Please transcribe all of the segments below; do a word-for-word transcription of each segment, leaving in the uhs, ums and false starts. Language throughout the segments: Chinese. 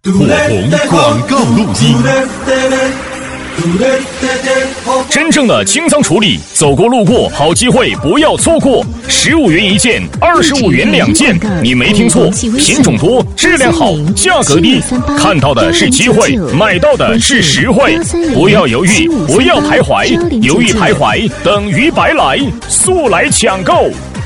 火红广告录音。真正的清仓处理，走过路过好机会不要错过，十五元一件，二十五元两件，你没听错，品种多，质量好，价格低，看到的是机会，买到的是实惠，不要犹豫，不要徘徊，犹豫徘徊等于白来，速来抢购。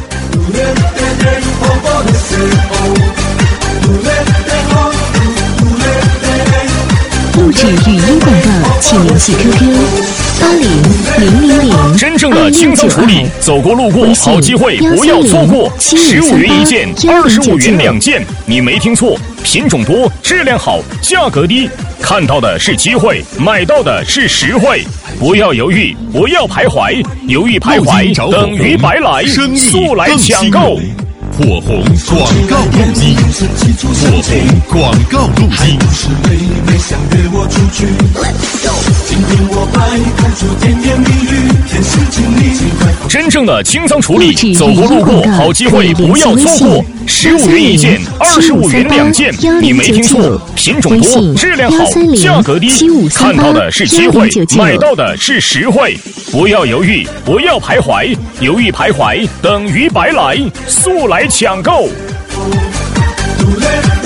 录制语音广告，请联系 Q Q 八零零零零。 真正的清仓处理，走过路过好机会不要错过，十五元一件，二十五元两件，你没听错，品种多，质量好，价格低，看到的是机会，买到的是实惠，不要犹豫，不要徘徊，犹豫徘徊等于白来，速来抢购。 火红广告录音，火红广告录音。 真正的清仓处理，走过路过好机会不要错过，十五元一件，二十五元两件，你没听错，品种多，质量好，价格低，看到的是机会，买到的是实惠，不要犹豫，不要徘徊，犹豫徘徊等于白来，速来抢购。